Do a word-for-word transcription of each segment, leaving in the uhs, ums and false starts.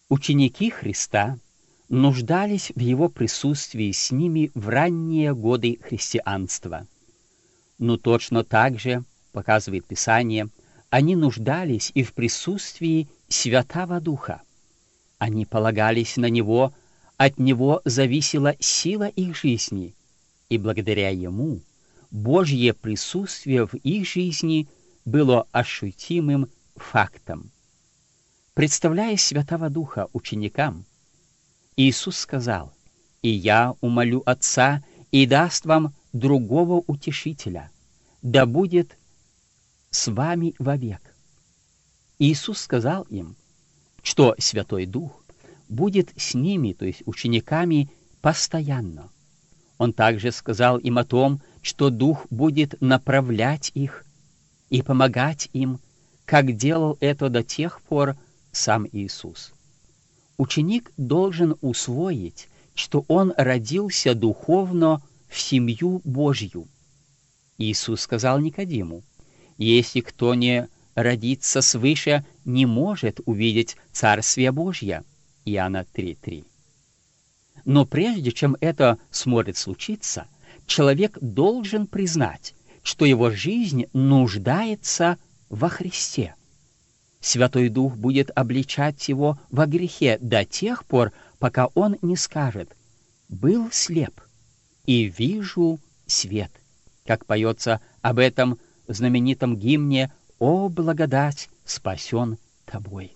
Ученики Христа нуждались в Его присутствии с ними в ранние годы христианства. Но точно так же, показывает Писание, они нуждались и в присутствии Святаго Духа. Они полагались на Него, от Него зависела сила их жизни, и благодаря Ему Божье присутствие в их жизни было ощутимым фактом. Представляя Святаго Духа ученикам, Иисус сказал: «И я умолю Отца, и даст вам другого утешителя, да будет с вами вовек». Иисус сказал им, что Святой Дух будет с ними, то есть учениками, постоянно. Он также сказал им о том, что Дух будет направлять их и помогать им, как делал это до тех пор сам Иисус. Ученик должен усвоить, что он родился духовно в семью Божью. Иисус сказал Никодиму: «Если кто не родится свыше, не может увидеть Царствие Божье». Иоанна три три. Но прежде чем это сможет случиться, человек должен признать, что его жизнь нуждается во Христе. Святой Дух будет обличать его во грехе до тех пор, пока он не скажет: «Был слеп, и вижу свет», как поется об этом в знаменитом гимне «О благодать, спасен тобой».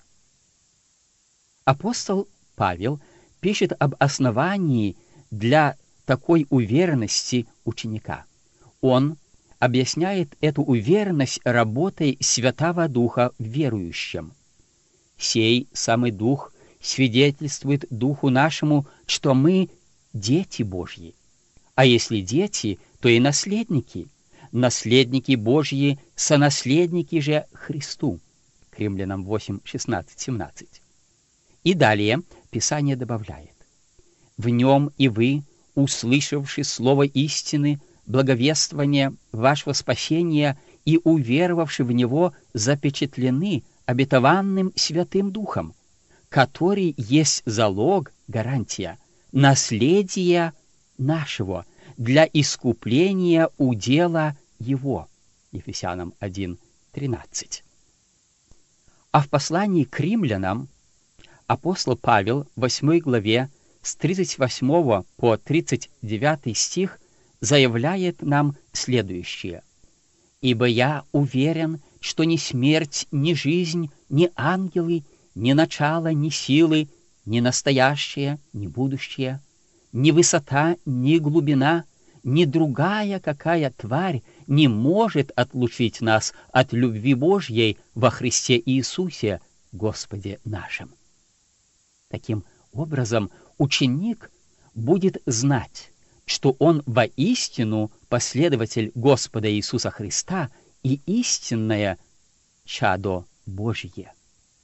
Апостол Павел пишет об основании для такой уверенности ученика. Он объясняет эту уверенность работой Святаго Духа в верующем. «Сей самый Дух свидетельствует Духу нашему, что мы дети Божьи. А если дети, то и наследники, наследники Божьи, сонаследники же Христу». К Римлянам восемь, шестнадцать, семнадцать. И далее Писание добавляет: «В нем и вы, услышавши слово истины, благовествование вашего спасения и уверовавши в него, запечатлены обетованным Святым Духом, который есть залог, гарантия, наследия нашего для искупления удела его». Ефесянам один, тринадцать. А в послании к римлянам апостол Павел в восьмой главе с тридцать восьмого по тридцать девятый стих заявляет нам следующее: «Ибо я уверен, что ни смерть, ни жизнь, ни ангелы, ни начало, ни силы, ни настоящее, ни будущее, ни высота, ни глубина, ни другая какая тварь не может отлучить нас от любви Божьей во Христе Иисусе, Господе нашим». Таким образом, ученик будет знать, что он воистину последователь Господа Иисуса Христа и истинное чадо Божье.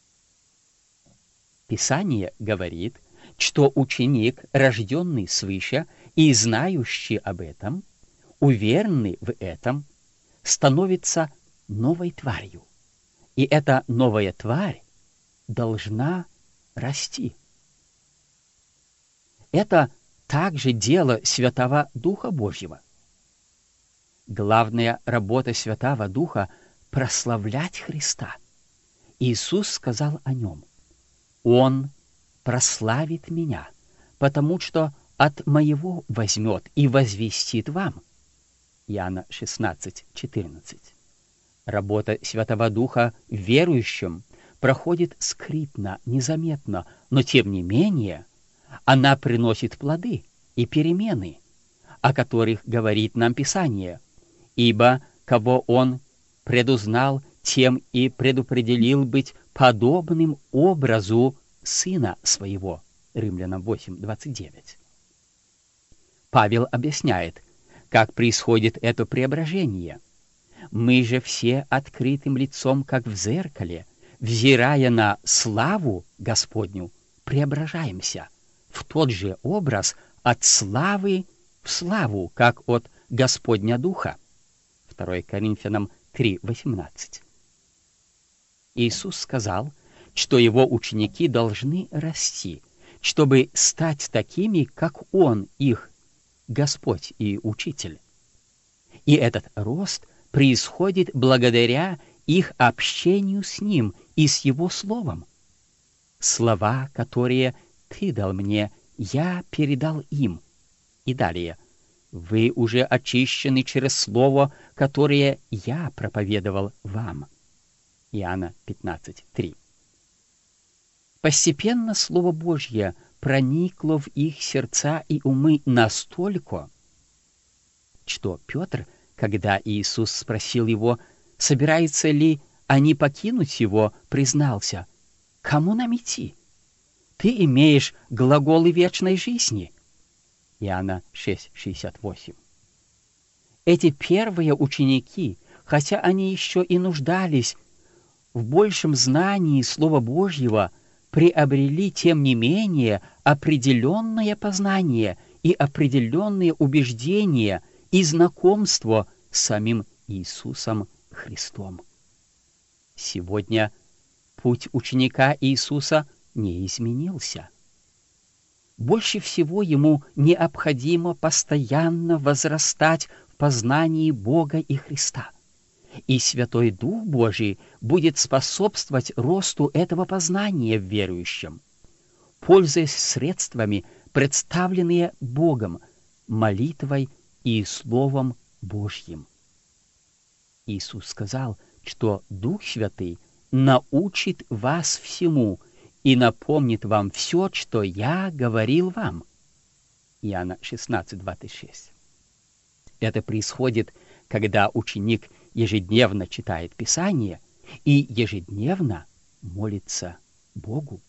Писание говорит, что ученик, рожденный свыше и знающий об этом, уверенный в этом, становится новой тварью. И эта новая тварь должна расти. Это также дело Святого Духа Божьего. Главная работа Святого Духа — прославлять Христа. Иисус сказал о нем: «Он прославит меня, потому что от моего возьмет и возвестит вам». Иоанна шестнадцать, четырнадцать. Работа Святого Духа в верующем проходит скрытно, незаметно, но тем не менее она приносит плоды и перемены, о которых говорит нам Писание: «Ибо кого Он предузнал, тем и предопределил быть подобным образу Сына Своего». Римлянам восемь, двадцать девять. Павел объясняет, как происходит это преображение. «Мы же все открытым лицом, как в зеркале, взирая на славу Господню, преображаемся в тот же образ от славы в славу, как от Господня Духа». второе Коринфянам три, восемнадцать. Иисус сказал, что его ученики должны расти, чтобы стать такими, как он, их Господь и Учитель. И этот рост происходит благодаря их общению с Ним и с Его Словом. Слова, которые Ты дал мне, я передал им. И далее. Вы уже очищены через Слово, которое я проповедовал вам. Иоанна пятнадцать три. Постепенно Слово Божье проникло в их сердца и умы настолько, что Петр, когда Иисус спросил его, собираются ли они покинуть его, признался: «Кому нам идти? Ты имеешь глаголы вечной жизни». Иоанна шесть шестьдесят восемь. Эти первые ученики, хотя они еще и нуждались в большем знании Слова Божьего, приобрели, тем не менее, определенное познание и определенные убеждения и знакомство с самим Иисусом Христом. Сегодня путь ученика Иисуса не изменился. Больше всего ему необходимо постоянно возрастать в познании Бога и Христа. И Святой Дух Божий будет способствовать росту этого познания в верующем, пользуясь средствами, представленные Богом, молитвой и Словом Божьим. Иисус сказал, что Дух Святый научит вас всему и напомнит вам все, что я говорил вам. Иоанна шестнадцать двадцать шесть. Это происходит, когда ученик ежедневно читает Писание и ежедневно молится Богу.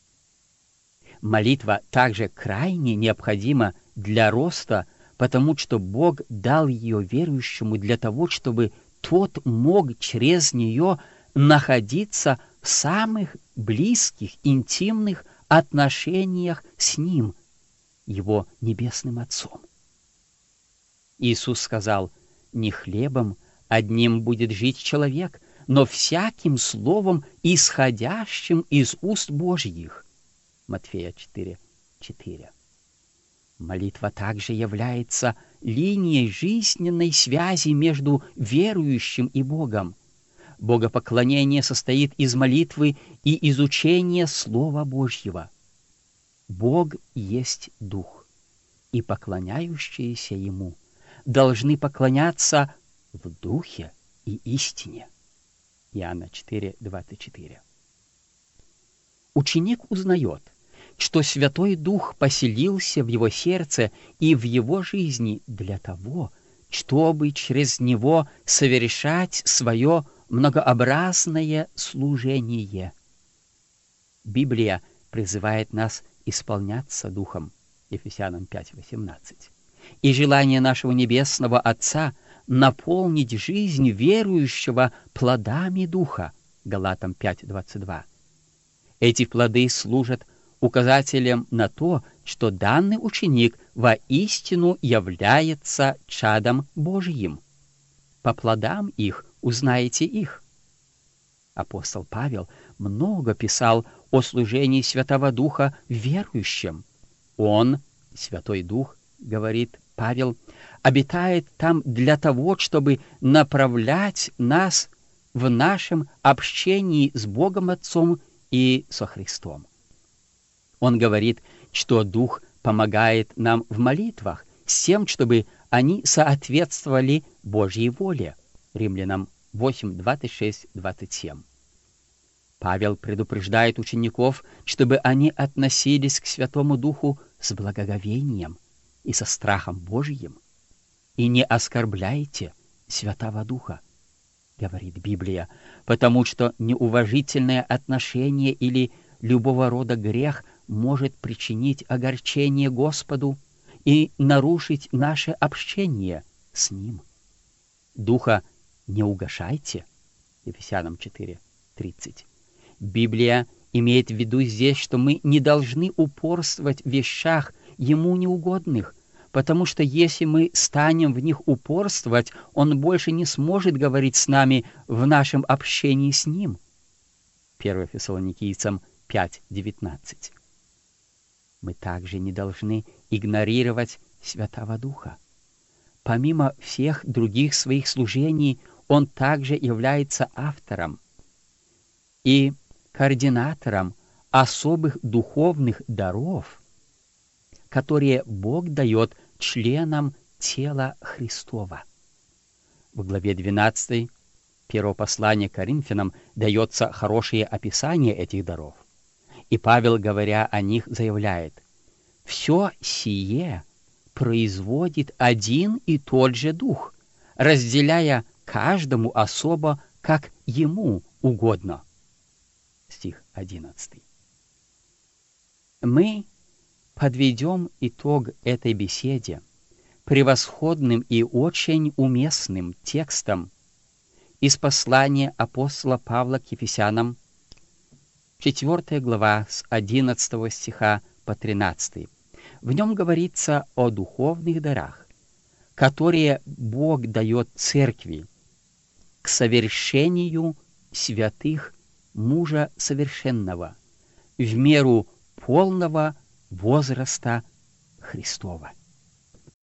Молитва также крайне необходима для роста, потому что Бог дал ее верующему для того, чтобы тот мог через нее находиться в самых близких, интимных отношениях с Ним, Его Небесным Отцом. Иисус сказал: «Не хлебом одним будет жить человек, но всяким словом, исходящим из уст Божьих». Матфея четыре четыре. Молитва также является линией жизненной связи между верующим и Богом. Богопоклонение состоит из молитвы и изучения Слова Божьего. Бог есть Дух, и поклоняющиеся Ему должны поклоняться в Духе и истине. Иоанна четыре двадцать четыре. Ученик узнает, что Святой Дух поселился в его сердце и в его жизни для того, чтобы через него совершать свое многообразное служение. Библия призывает нас исполняться Духом. Ефесянам пять восемнадцать. И желание нашего Небесного Отца наполнить жизнь верующего плодами Духа. Галатам пять двадцать два. Эти плоды служат указателем на то, что данный ученик воистину является чадом Божьим. По плодам их узнаете их. Апостол Павел много писал о служении Святого Духа верующим. Он, Святой Дух, говорит Павел, обитает там для того, чтобы направлять нас в нашем общении с Богом Отцом и со Христом. Он говорит, что Дух помогает нам в молитвах с тем, чтобы они соответствовали Божьей воле. Римлянам восемь двадцать шесть двадцать семь. Павел предупреждает учеников, чтобы они относились к Святому Духу с благоговением и со страхом Божьим. «И не оскорбляйте Святого Духа», говорит Библия, потому что неуважительное отношение или любого рода грех может причинить огорчение Господу и нарушить наше общение с Ним. Духа не угашайте. Ефесянам четыре тридцать. Библия имеет в виду здесь, что мы не должны упорствовать в вещах Ему неугодных, потому что если мы станем в них упорствовать, Он больше не сможет говорить с нами в нашем общении с Ним. первое Фессалоникийцам пять девятнадцать. Мы также не должны игнорировать Святого Духа. Помимо всех других своих служений, Он также является автором и координатором особых духовных даров, которые Бог дает членам тела Христова. В главе двенадцатой первого послания к Коринфянам дается хорошее описание этих даров. И Павел, говоря о них, заявляет: «Все сие производит один и тот же Дух, разделяя каждому особо, как ему угодно». Стих одиннадцатый. Мы подведем итог этой беседе превосходным и очень уместным текстом из послания апостола Павла к Ефесянам, четвёртая глава, с одиннадцатого стиха по тринадцатый. В нем говорится о духовных дарах, которые Бог дает церкви к совершению святых мужа совершенного в меру полного возраста Христова.